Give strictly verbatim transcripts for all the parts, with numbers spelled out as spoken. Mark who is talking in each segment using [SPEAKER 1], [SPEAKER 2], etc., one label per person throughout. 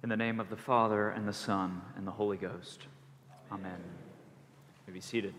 [SPEAKER 1] In the name of the Father, and the Son, and the Holy Ghost. Amen. Amen. You may be seated.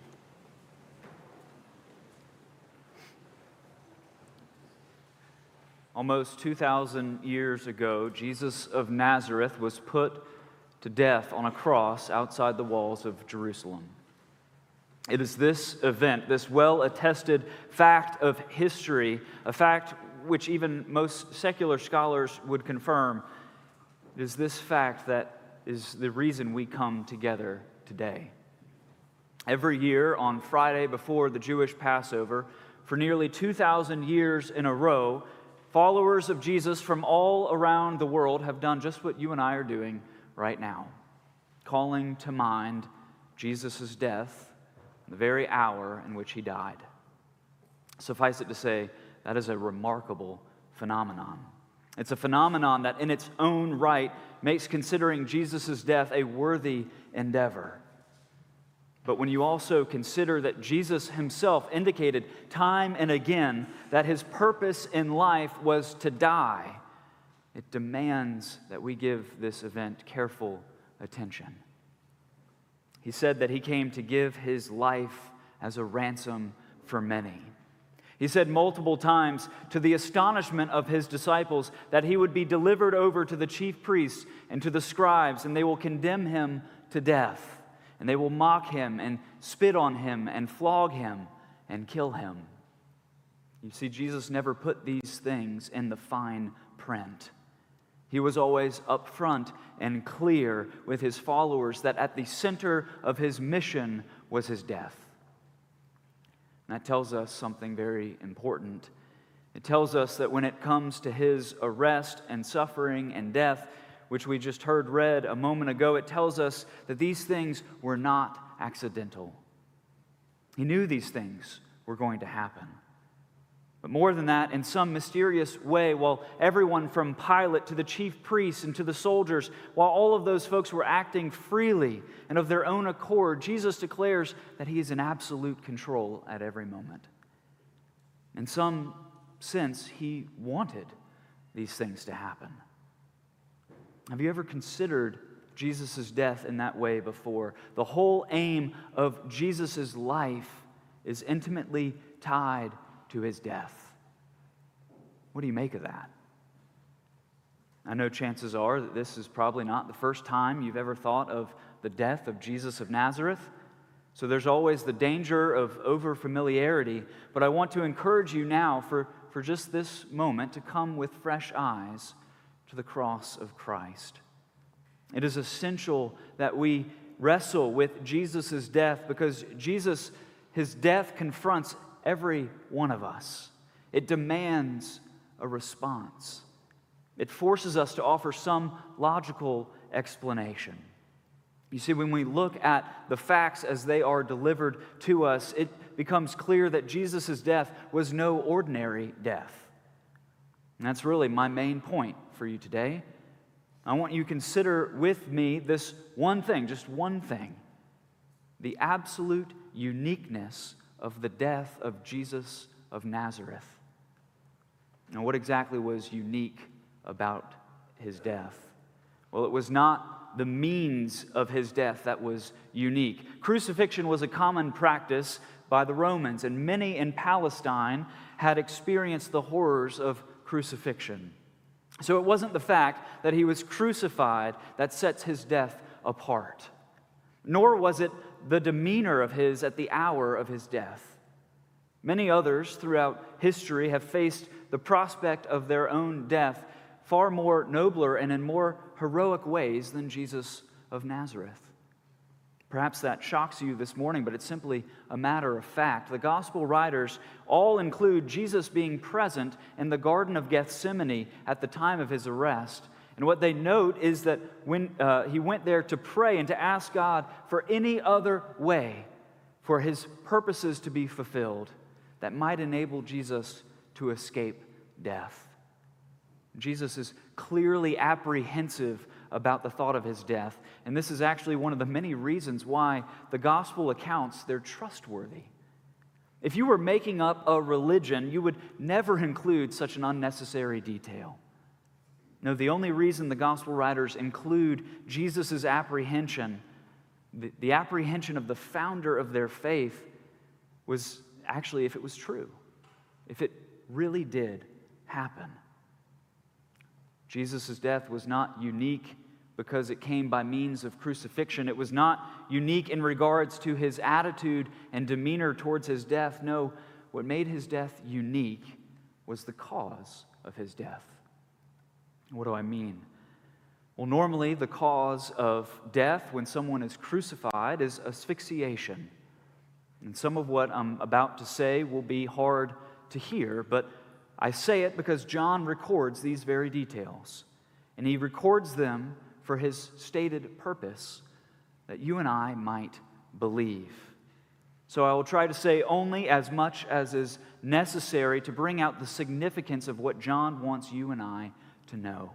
[SPEAKER 1] Almost two thousand years ago, Jesus of Nazareth was put to death on a cross outside the walls of Jerusalem. It is this event, this well-attested fact of history, a fact which even most secular scholars would confirm. It is this fact that is the reason we come together today. Every year on Friday before the Jewish Passover, for nearly two thousand years in a row, followers of Jesus from all around the world have done just what you and I are doing right now, calling to mind Jesus' death, the very hour in which he died. Suffice it to say, that is a remarkable phenomenon. It's a phenomenon that in its own right makes considering Jesus' death a worthy endeavor. But when you also consider that Jesus himself indicated time and again that his purpose in life was to die, it demands that we give this event careful attention. He said that he came to give his life as a ransom for many. He said multiple times, to the astonishment of his disciples, that he would be delivered over to the chief priests and to the scribes, and they will condemn him to death, and they will mock him and spit on him and flog him and kill him. You see, Jesus never put these things in the fine print. He was always upfront and clear with his followers that at the center of his mission was his death. And that tells us something very important. It tells us that when it comes to his arrest and suffering and death, which we just heard read a moment ago, it tells us that these things were not accidental. He knew these things were going to happen. But more than that, in some mysterious way, while everyone from Pilate to the chief priests and to the soldiers, while all of those folks were acting freely and of their own accord, Jesus declares that he is in absolute control at every moment. In some sense, he wanted these things to happen. Have you ever considered Jesus' death in that way before? The whole aim of Jesus' life is intimately tied to his death. What do you make of that? I know chances are that this is probably not the first time you've ever thought of the death of Jesus of Nazareth. So there's always the danger of over-familiarity, but I want to encourage you now for, for just this moment to come with fresh eyes to the cross of Christ. It is essential that we wrestle with Jesus' death because Jesus, his death confronts every one of us. It demands a response. It forces us to offer some logical explanation. You see, when we look at the facts as they are delivered to us, it becomes clear that Jesus' death was no ordinary death. And that's really my main point for you today. I want you to consider with me this one thing, just one thing, the absolute uniqueness of the death of Jesus of Nazareth. Now, what exactly was unique about his death? Well, it was not the means of his death that was unique. Crucifixion was a common practice by the Romans, and many in Palestine had experienced the horrors of crucifixion. So it wasn't the fact that he was crucified that sets his death apart, nor was it the demeanor of his at the hour of his death. Many others throughout history have faced the prospect of their own death far more nobler and in more heroic ways than Jesus of Nazareth. Perhaps that shocks you this morning, but it's simply a matter of fact. The gospel writers all include Jesus being present in the Garden of Gethsemane at the time of his arrest. And what they note is that when uh, he went there to pray and to ask God for any other way for his purposes to be fulfilled that might enable Jesus to escape death. Jesus is clearly apprehensive about the thought of his death, and this is actually one of the many reasons why the gospel accounts, they're trustworthy. If you were making up a religion, you would never include such an unnecessary detail. No, the only reason the gospel writers include Jesus' apprehension, the, the apprehension of the founder of their faith, was actually if it was true, if it really did happen. Jesus' death was not unique because it came by means of crucifixion. It was not unique in regards to his attitude and demeanor towards his death. No, what made his death unique was the cause of his death. What do I mean? Well, normally the cause of death when someone is crucified is asphyxiation. And some of what I'm about to say will be hard to hear, but I say it because John records these very details. And he records them for his stated purpose, that you and I might believe. So I will try to say only as much as is necessary to bring out the significance of what John wants you and I to know.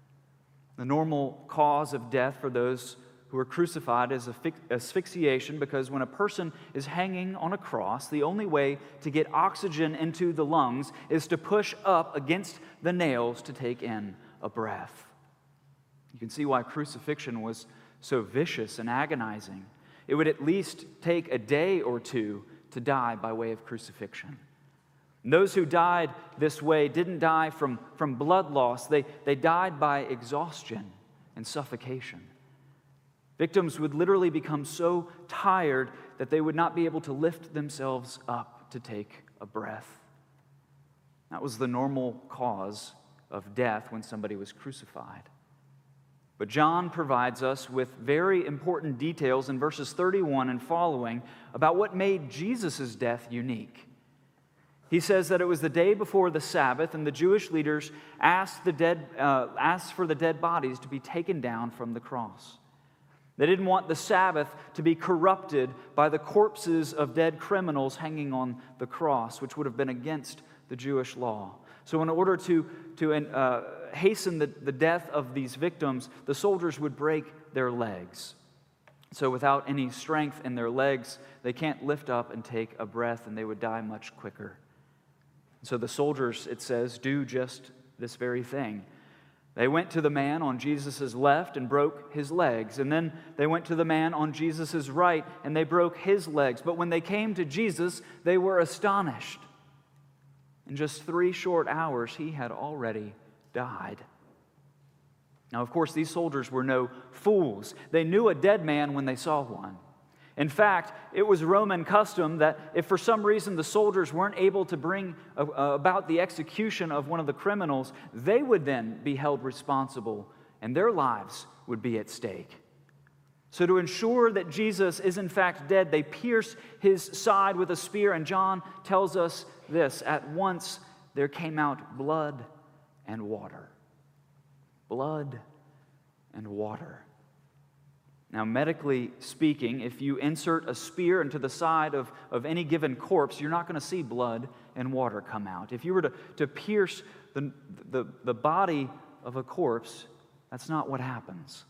[SPEAKER 1] The normal cause of death for those who are crucified is asphyxiation, because when a person is hanging on a cross, the only way to get oxygen into the lungs is to push up against the nails to take in a breath. You can see why crucifixion was so vicious and agonizing. It would at least take a day or two to die by way of crucifixion. And those who died this way didn't die from, from blood loss. They, they died by exhaustion and suffocation. Victims would literally become so tired that they would not be able to lift themselves up to take a breath. That was the normal cause of death when somebody was crucified. But John provides us with very important details in verses thirty-one and following about what made Jesus' death unique. He says that it was the day before the Sabbath, and the Jewish leaders asked, the dead, uh, asked for the dead bodies to be taken down from the cross. They didn't want the Sabbath to be corrupted by the corpses of dead criminals hanging on the cross, which would have been against the Jewish law. So in order to, to uh, hasten the, the death of these victims, the soldiers would break their legs. So without any strength in their legs, they can't lift up and take a breath, and they would die much quicker. So the soldiers, it says, do just this very thing. They went to the man on Jesus' left and broke his legs. And then they went to the man on Jesus' right and they broke his legs. But when they came to Jesus, they were astonished. In just three short hours, he had already died. Now, of course, these soldiers were no fools. They knew a dead man when they saw one. In fact, it was Roman custom that if for some reason the soldiers weren't able to bring about the execution of one of the criminals, they would then be held responsible and their lives would be at stake. So to ensure that Jesus is in fact dead, they pierce his side with a spear, and John tells us this: at once there came out blood and water. Blood and water. Now, medically speaking, if you insert a spear into the side of, of any given corpse, you're not going to see blood and water come out. If you were to, to pierce the, the, the body of a corpse, that's not what happens.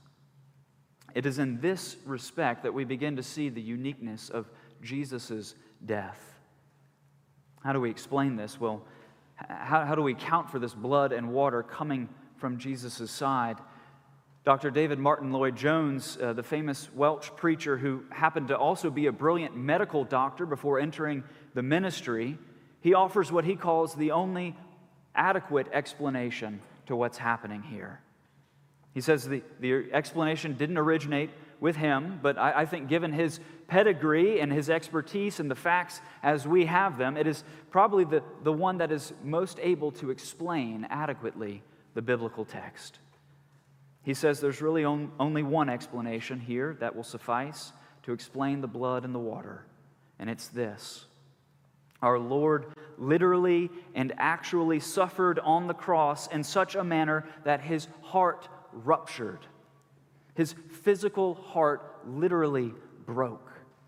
[SPEAKER 1] It is in this respect that we begin to see the uniqueness of Jesus' death. How do we explain this? Well, how, how do we account for this blood and water coming from Jesus' side? Doctor David Martin Lloyd-Jones, uh, the famous Welsh preacher who happened to also be a brilliant medical doctor before entering the ministry, he offers what he calls the only adequate explanation to what's happening here. He says the, the explanation didn't originate with him, but I, I think given his pedigree and his expertise and the facts as we have them, it is probably the, the one that is most able to explain adequately the biblical text. He says there's really on, only one explanation here that will suffice to explain the blood and the water, and it's this: our Lord literally and actually suffered on the cross in such a manner that his heart ruptured. His physical heart literally broke.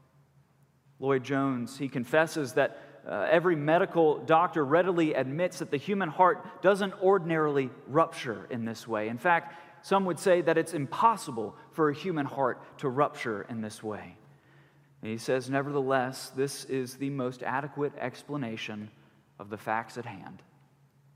[SPEAKER 1] Lloyd-Jones, he confesses that uh, every medical doctor readily admits that the human heart doesn't ordinarily rupture in this way. In fact, some would say that it's impossible for a human heart to rupture in this way. And he says, nevertheless, this is the most adequate explanation of the facts at hand.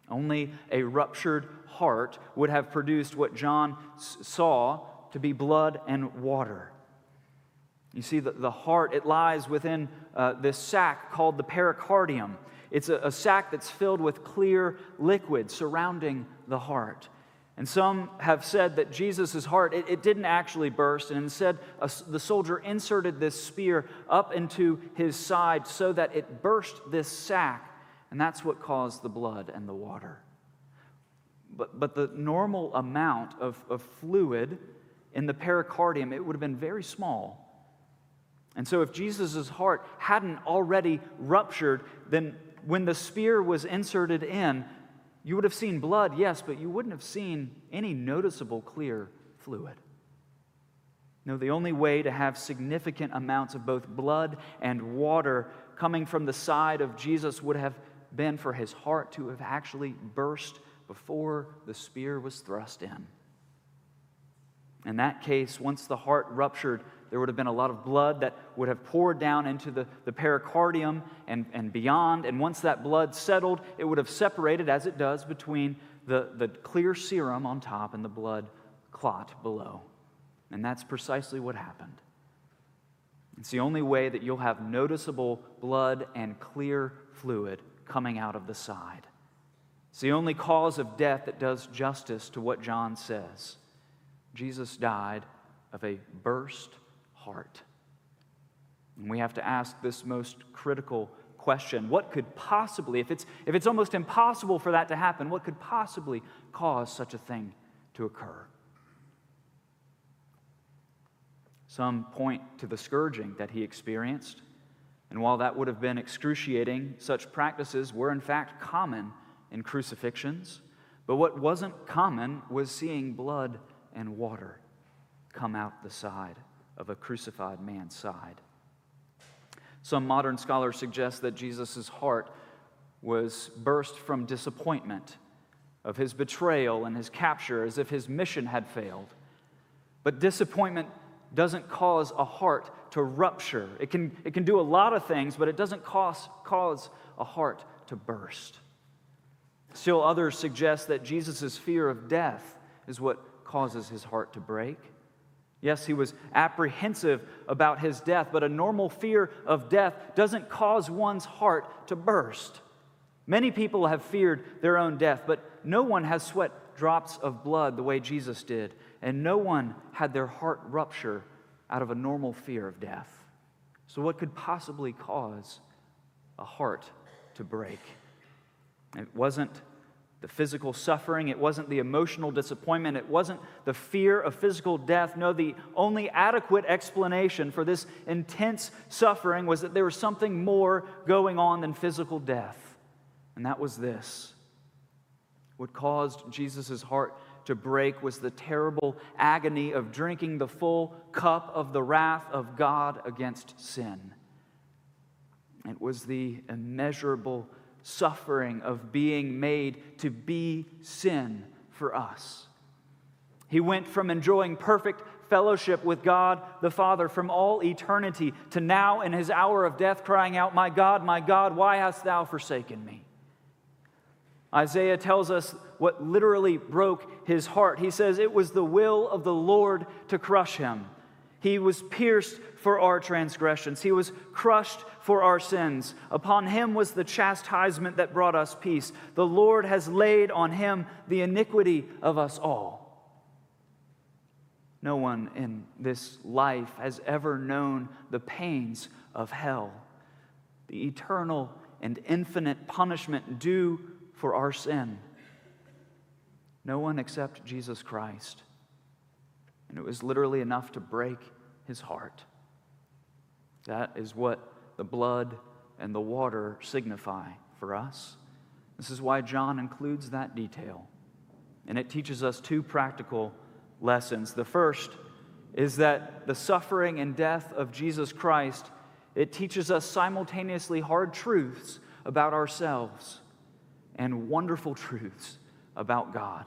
[SPEAKER 1] Only a ruptured heart would have produced what John saw to be blood and water. You see, the, the heart, it lies within uh, this sac called the pericardium. It's a, a sac that's filled with clear liquid surrounding the heart. And some have said that Jesus' heart, it, it didn't actually burst, and instead a, the soldier inserted this spear up into his side so that it burst this sac, and that's what caused the blood and the water. But, but the normal amount of, of fluid in the pericardium, it would have been very small. And so if Jesus' heart hadn't already ruptured, then when the spear was inserted in, you would have seen blood, yes, but you wouldn't have seen any noticeable clear fluid. No, the only way to have significant amounts of both blood and water coming from the side of Jesus would have been for his heart to have actually burst before the spear was thrust in. In that case, once the heart ruptured, there would have been a lot of blood that would have poured down into the, the pericardium and, and beyond. And once that blood settled, it would have separated, as it does, between the, the clear serum on top and the blood clot below. And that's precisely what happened. It's the only way that you'll have noticeable blood and clear fluid coming out of the side. It's the only cause of death that does justice to what John says. Jesus died of a burst heart. And we have to ask this most critical question. What could possibly, if it's, if it's almost impossible for that to happen, what could possibly cause such a thing to occur? Some point to the scourging that he experienced. And while that would have been excruciating, such practices were in fact common in crucifixions. But what wasn't common was seeing blood and water come out the side of a crucified man's side. Some modern scholars suggest that Jesus' heart was burst from disappointment of his betrayal and his capture, as if his mission had failed. But disappointment doesn't cause a heart to rupture. It can, it can do a lot of things, but it doesn't cause, cause a heart to burst. Still others suggest that Jesus' fear of death is what causes his heart to break. Yes, he was apprehensive about his death, but a normal fear of death doesn't cause one's heart to burst. Many people have feared their own death, but no one has sweat drops of blood the way Jesus did, and no one had their heart rupture out of a normal fear of death. So what could possibly cause a heart to break? It wasn't the physical suffering, it wasn't the emotional disappointment, it wasn't the fear of physical death. No, the only adequate explanation for this intense suffering was that there was something more going on than physical death. And that was this. What caused Jesus' heart to break was the terrible agony of drinking the full cup of the wrath of God against sin. It was the immeasurable suffering of being made to be sin for us. He went from enjoying perfect fellowship with God the Father from all eternity to now in his hour of death crying out, "My God, my God, why hast thou forsaken me?" Isaiah tells us what literally broke his heart. He says it was the will of the Lord to crush him. He was pierced for our transgressions. He was crushed for our sins. Upon him was the chastisement that brought us peace. The Lord has laid on him the iniquity of us all. No one in this life has ever known the pains of hell, the eternal and infinite punishment due for our sin. No one except Jesus Christ. And it was literally enough to break his heart. That is what the blood and the water signify for us. This is why John includes that detail. And it teaches us two practical lessons. The first is that the suffering and death of Jesus Christ, it teaches us simultaneously hard truths about ourselves and wonderful truths about God.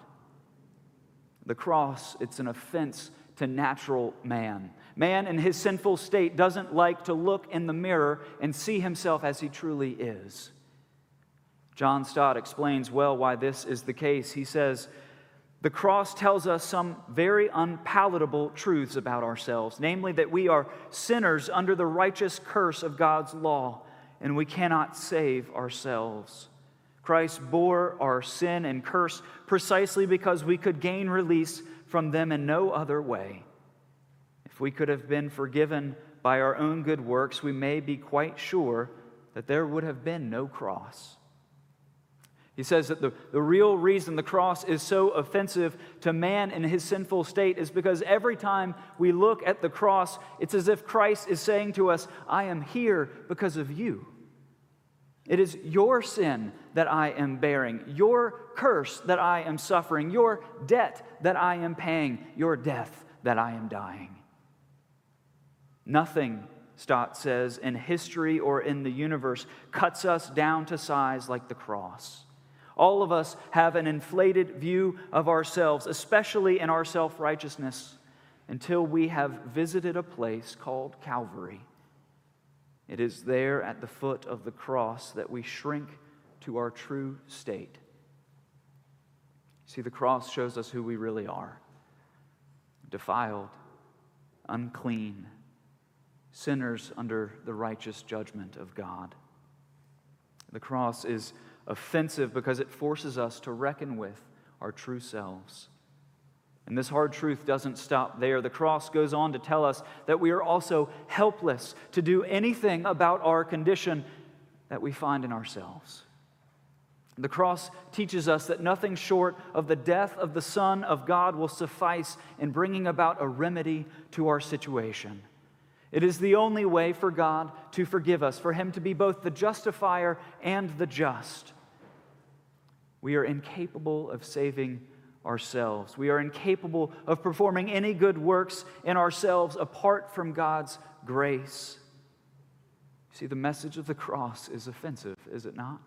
[SPEAKER 1] The cross, it's an offense to natural man. Man in his sinful state doesn't like to look in the mirror and see himself as he truly is. John Stott explains well why this is the case. He says, "The cross tells us some very unpalatable truths about ourselves, namely that we are sinners under the righteous curse of God's law, and we cannot save ourselves. Christ bore our sin and curse precisely because we could gain release from them in no other way. If we could have been forgiven by our own good works, we may be quite sure that there would have been no cross." He says that the, the real reason the cross is so offensive to man in his sinful state is because every time we look at the cross, it's as if Christ is saying to us, "I am here because of you. It is your sin that I am bearing, your curse that I am suffering, your debt that I am paying, your death that I am dying." Nothing, Stott says, in history or in the universe cuts us down to size like the cross. All of us have an inflated view of ourselves, especially in our self-righteousness, until we have visited a place called Calvary. It is there at the foot of the cross that we shrink to our true state. See, the cross shows us who we really are: defiled, unclean, sinners under the righteous judgment of God. The cross is offensive because it forces us to reckon with our true selves. And this hard truth doesn't stop there. The cross goes on to tell us that we are also helpless to do anything about our condition that we find in ourselves. The cross teaches us that nothing short of the death of the Son of God will suffice in bringing about a remedy to our situation. It is the only way for God to forgive us, for Him to be both the justifier and the just. We are incapable of saving ourselves. We are incapable of performing any good works in ourselves apart from God's grace. See, the message of the cross is offensive, is it not?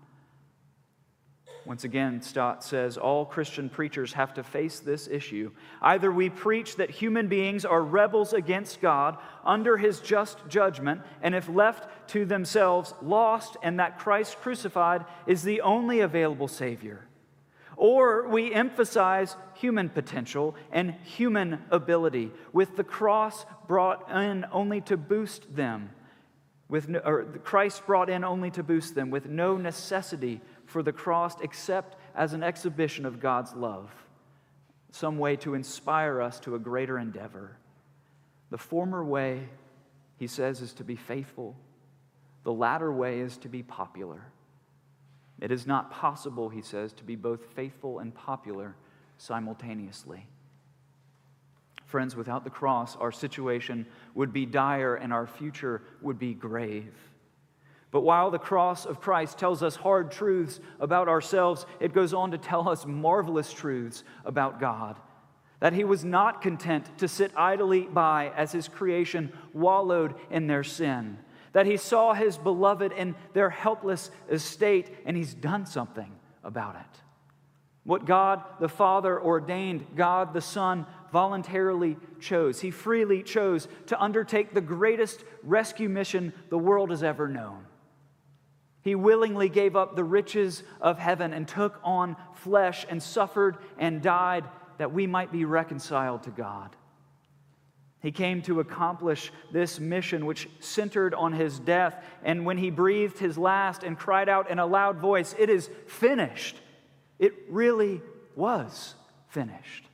[SPEAKER 1] Once again, Stott says, all Christian preachers have to face this issue. Either we preach that human beings are rebels against God under His just judgment, and if left to themselves, lost, and that Christ crucified is the only available Savior. Or we emphasize human potential and human ability, with the cross brought in only to boost them, with no, or Christ brought in only to boost them, with no necessity for the cross except as an exhibition of God's love, some way to inspire us to a greater endeavor. The former way, he says, is to be faithful. The latter way is to be popular. It is not possible, he says, to be both faithful and popular simultaneously. Friends, without the cross, our situation would be dire and our future would be grave. But while the cross of Christ tells us hard truths about ourselves, it goes on to tell us marvelous truths about God. That He was not content to sit idly by as His creation wallowed in their sin. That He saw His beloved in their helpless estate, and He's done something about it. What God the Father ordained, God the Son voluntarily chose. He freely chose to undertake the greatest rescue mission the world has ever known. He willingly gave up the riches of heaven and took on flesh and suffered and died that we might be reconciled to God. He came to accomplish this mission which centered on His death, and when He breathed His last and cried out in a loud voice, "It is finished," it really was finished.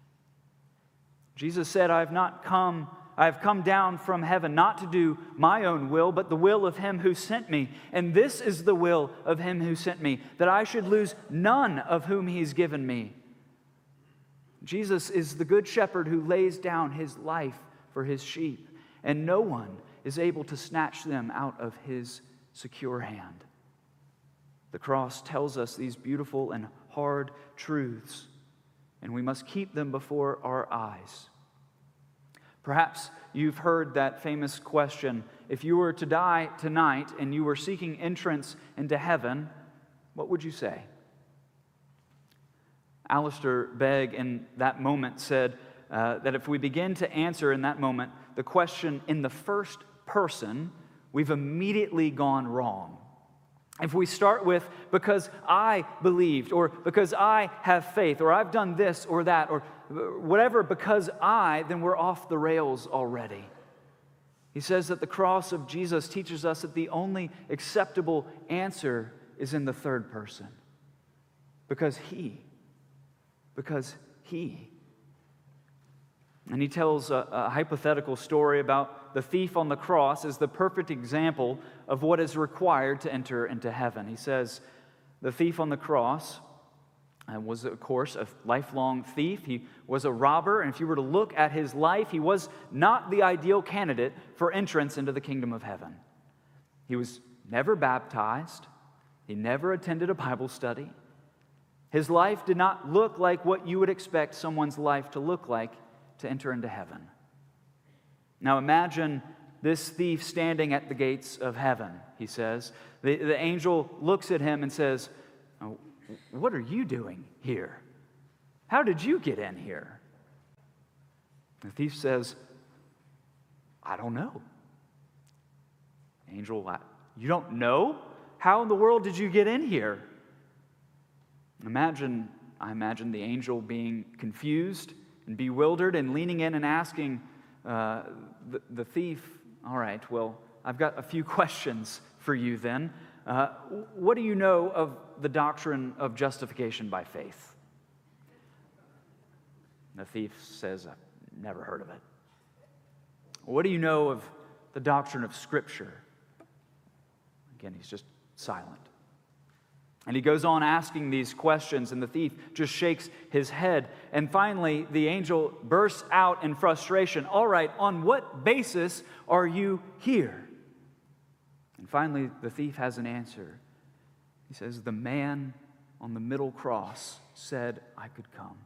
[SPEAKER 1] Jesus said, "I have not come I have come down from heaven not to do my own will, but the will of Him who sent me. And this is the will of Him who sent me, that I should lose none of whom He's given me." Jesus is the good shepherd who lays down His life for His sheep, and no one is able to snatch them out of His secure hand. The cross tells us these beautiful and hard truths, and we must keep them before our eyes. Perhaps you've heard that famous question, if you were to die tonight and you were seeking entrance into heaven, what would you say? Alistair Begg in that moment said uh, that if we begin to answer in that moment the question in the first person, we've immediately gone wrong. If we start with because I believed, or because I have faith, or I've done this or that, or whatever, because I, then we're off the rails already. He says that the cross of Jesus teaches us that the only acceptable answer is in the third person. Because He. Because He. And he tells a, a hypothetical story about the thief on the cross as the perfect example of what is required to enter into heaven. He says, the thief on the cross uh, was, of course, a lifelong thief. He was a robber, and if you were to look at his life, he was not the ideal candidate for entrance into the kingdom of heaven. He was never baptized. He never attended a Bible study. His life did not look like what you would expect someone's life to look like to enter into heaven. Now imagine this thief standing at the gates of heaven, he says. The, the angel looks at him and says, oh, what are you doing here? How did you get in here? The thief says, I don't know. Angel, you don't know? How in the world did you get in here? Imagine, I imagine the angel being confused and bewildered and leaning in and asking uh, the, the thief, all right, well, I've got a few questions for you then. Uh, what do you know of the doctrine of justification by faith? The thief says, I've never heard of it. What do you know of the doctrine of Scripture? Again, he's just silent. And he goes on asking these questions, and the thief just shakes his head. And finally, the angel bursts out in frustration. All right, on what basis are you here? And finally, the thief has an answer. He says, the man on the middle cross said I could come.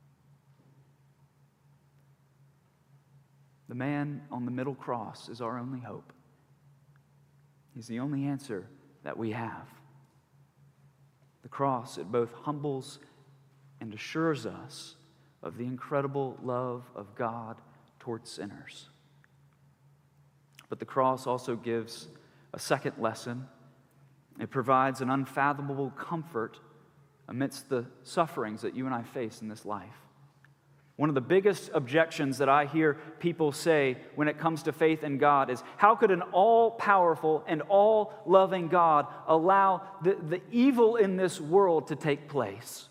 [SPEAKER 1] The man on the middle cross is our only hope. He's the only answer that we have. The cross, it both humbles and assures us of the incredible love of God towards sinners. But the cross also gives a second lesson. It provides an unfathomable comfort amidst the sufferings that you and I face in this life. One of the biggest objections that I hear people say when it comes to faith in God is, how could an all-powerful and all-loving God allow the, the evil in this world to take place?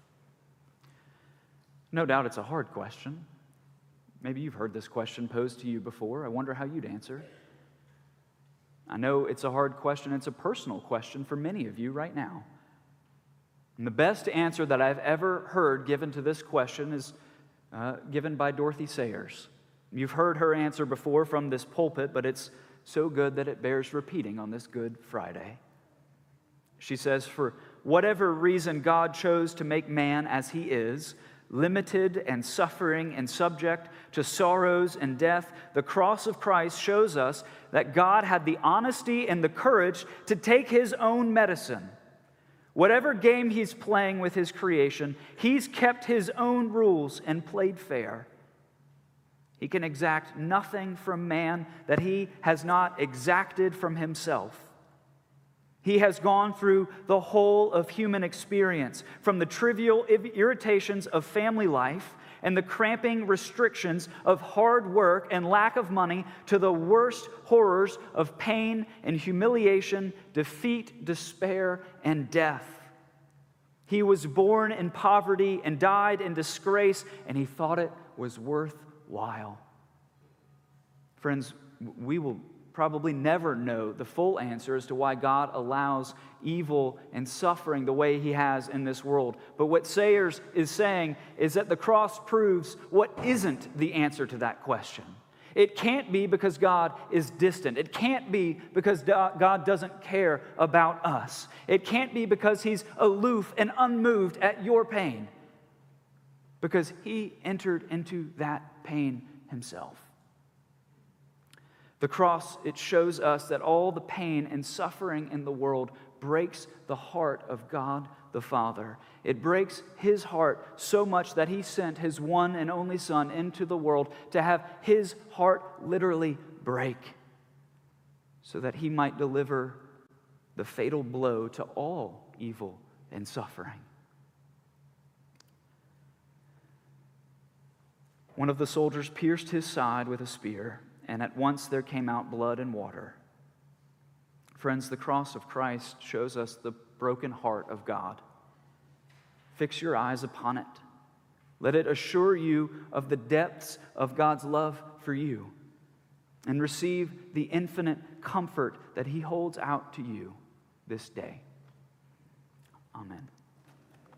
[SPEAKER 1] No doubt it's a hard question. Maybe you've heard this question posed to you before. I wonder how you'd answer. I know it's a hard question. It's a personal question for many of you right now. And the best answer that I've ever heard given to this question is Uh, given by Dorothy Sayers. You've heard her answer before from this pulpit, but it's so good that it bears repeating on this Good Friday. She says, for whatever reason God chose to make man as he is, limited and suffering and subject to sorrows and death, the cross of Christ shows us that God had the honesty and the courage to take his own medicine. Whatever game he's playing with his creation, he's kept his own rules and played fair. He can exact nothing from man that he has not exacted from himself. He has gone through the whole of human experience, from the trivial irritations of family life and the cramping restrictions of hard work and lack of money to the worst horrors of pain and humiliation, defeat, despair, and death. He was born in poverty and died in disgrace, and he thought it was worthwhile. Friends, we will probably never know the full answer as to why God allows evil and suffering the way he has in this world. But what Sayers is saying is that the cross proves what isn't the answer to that question. It can't be because God is distant. It can't be because God doesn't care about us. It can't be because he's aloof and unmoved at your pain. Because he entered into that pain himself. The cross, it shows us that all the pain and suffering in the world breaks the heart of God the Father. It breaks his heart so much that he sent his one and only Son into the world to have his heart literally break so that he might deliver the fatal blow to all evil and suffering. One of the soldiers pierced his side with a spear, and at once there came out blood and water. Friends, the cross of Christ shows us the broken heart of God. Fix your eyes upon it. Let it assure you of the depths of God's love for you, and receive the infinite comfort that He holds out to you this day. Amen.